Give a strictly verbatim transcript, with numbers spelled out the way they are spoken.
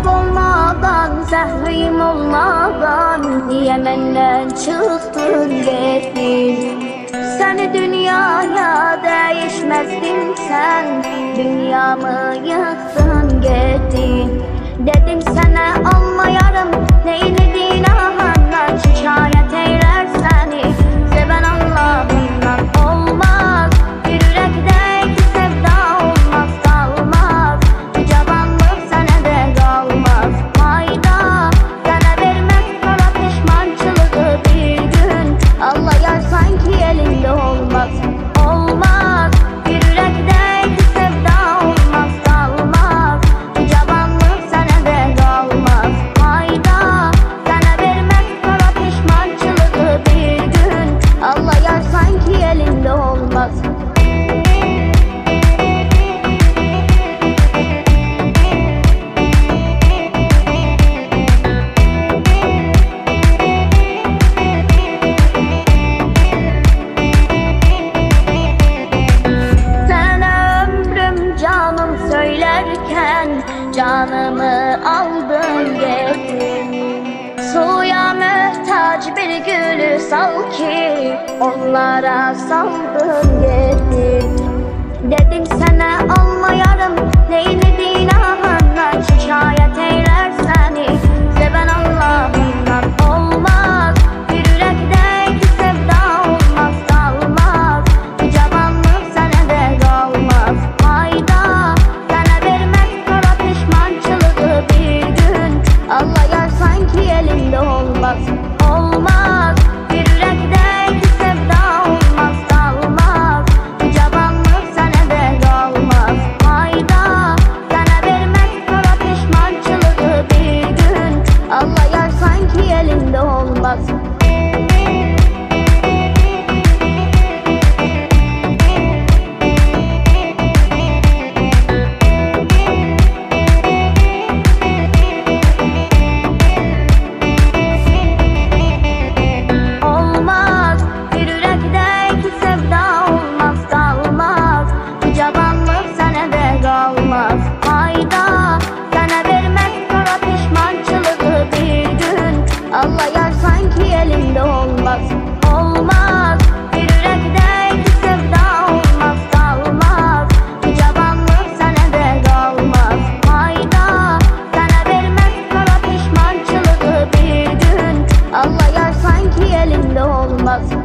Sebep olmadan, zəhrim olmadan niye menden çıktın getdin? Seni dünyaya değişmezdim sen, dünyamı yıktın getdin. Dedim sana almayarım, neylediğin amandan şikayet eyler seni. Seven Allah'ından olmaz, bir yürekdeki sevda olmaz kalmaz. Bu cavanlık sana de kalmaz fayda, sana vermez kara pişmançılığı bir gün. Allah yar sanki elinde olmaz, olmaz. Bir yürekdeki sevda olmaz kalmaz. Bu cavanlık sana de kalmaz fayda, sana vermez kara pişmançılığı bir gün. Allah yar sanki elinde olmaz. Söylerken canımı aldın getirdin. Suya mühtaç bir gülü sal ki onlara saldın getirdin. Dedim sana almayarım, neylediğin amandan şikayet eyler seni. Seven Allah'ından olmaz, bir yürekteki sevda olmaz kalmaz. Bu cavanlık sana de kalmaz fayda, Allah yar sanki elinde olmaz, olmaz. Bir yürekteki sevda olmaz kalmaz. Bu cavanlık sana de kalmaz fayda, sana vermez kara pişmançılığı bir gün. Allah yar sanki elinde olmaz. Olmaz fayda, sana vermez kara pişmançılığı bir gün. Allah yar sanki elinde olmaz, olmaz. Bir yürekteki sevda olmaz kalmaz. Bu cavanlık sana de kalmaz fayda, sana vermez kara pişmançılığı bir gün. Allah yar sanki elinde olmaz.